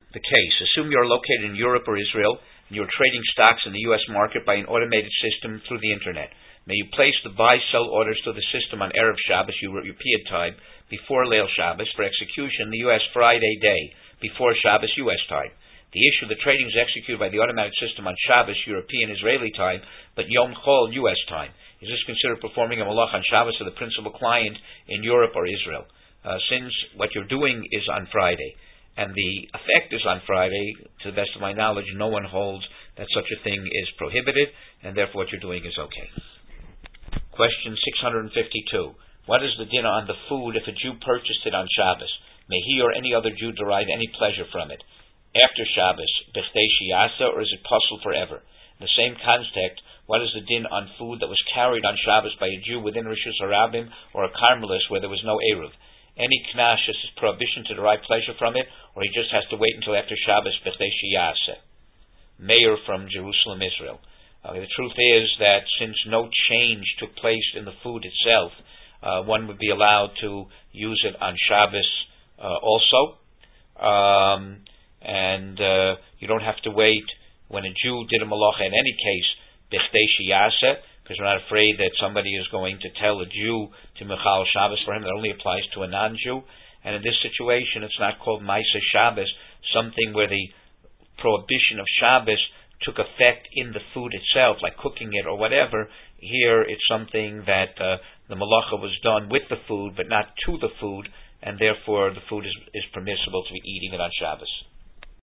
The case. Assume you are located in Europe or Israel, and you are trading stocks in the U.S. market by an automated system through the Internet. May you place the buy-sell orders to the system on Erev Shabbos, European time, before Leil Shabbos, for execution the U.S. Friday day, before Shabbos, U.S. time. The issue, the trading is executed by the automatic system on Shabbos, European Israeli time, but Yom Chol, U.S. time. Is this considered performing a malach on Shabbos of the principal client in Europe or Israel? Since what you're doing is on Friday, and the effect is on Friday, to the best of my knowledge, no one holds that such a thing is prohibited, and therefore what you're doing is okay. Question 652. What is the din on the food if a Jew purchased it on Shabbos? May he or any other Jew derive any pleasure from it? After Shabbos, b'chdei sheyasa, or is it puzzle forever? In the same context, what is the din on food that was carried on Shabbos by a Jew within Rishus Harabim or a Carmelist where there was no Eruv? Any knash is prohibition to derive pleasure from it, or he just has to wait until after Shabbos, b'chdei sheyasa? Mayor from Jerusalem, Israel. The truth is that since no change took place in the food itself, one would be allowed to use it on Shabbos also. And you don't have to wait when a Jew did a malacha in any case, b'chdei sheyasa, because we're not afraid that somebody is going to tell a Jew to Michal Shabbos for him. That only applies to a non-Jew. And in this situation, it's not called Maisa Shabbos, something where the prohibition of Shabbos took effect in the food itself, like cooking it or whatever. Here, it's something that the malacha was done with the food, but not to the food, and therefore the food is permissible to be eating it on Shabbos.